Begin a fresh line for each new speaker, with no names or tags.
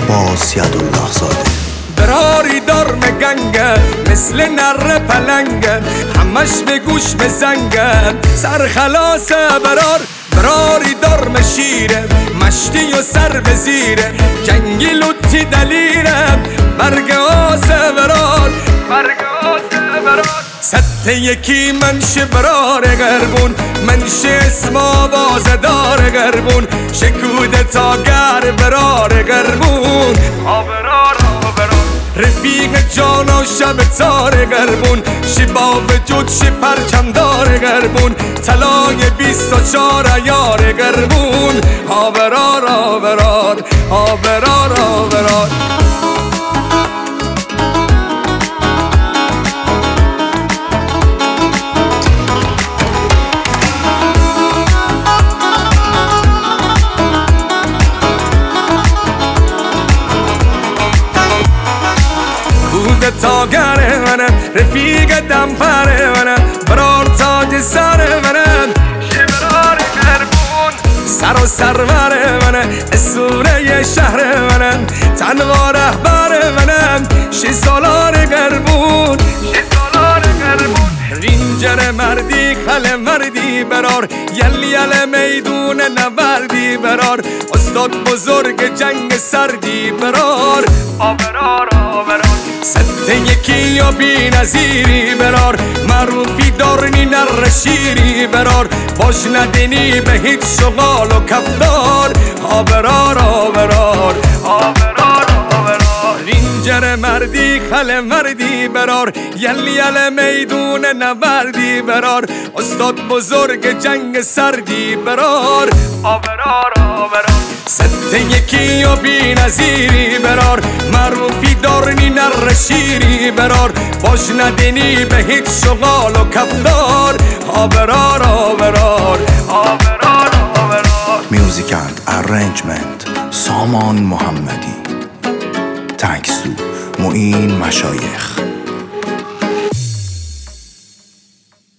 عباس یدالله زاده.
براری دار مگنگن مثل نر پلنگن، همش به گوش بزنگن سرخلاص براری دار مشیره، مشتی و سر بزیره جنگی لطی دلیره برگ آسه برار ست یکی منشه برار گربون، منشه اسم آواز دار گربون، شکوده تا گر برار گربون رفیق جان و شب تار گربون، شباب جد پرچم دار گربون، طلای 24 یار گربون. آبرار آبرار آبرار آبرار تاگر منم رفیق دمپر منم، برار تاج سر منم شبرار گربون، سر و سرور منم اسوره شهر منم، تنها رهبر منم 6 سالار گربون رینجر مردی خل مردی برار، یل میدون نبردی برار، استاد بزرگ جنگ سردی برار. آبرار آبرار ست یکی یا بی نظیری برار، معروفی دارنی نر شیری برار، باش ندینی به هیچ شغال و کفدار. آبرار آبرار آبرار آبرار رینجر مردی خل مردی برار، یل میدون نبردی برار، استاد بزرگ جنگ سردی برار. آبرار آبرار ست یکی یا بی نظیری برار، معروفی دارنی نر شیری برار، باش ندینی به هیچ شغال و کفدار. آبرار آبرار آبرار آبرار.
Music and arrangement سامان محمدی. Thanks to معین مشایخ.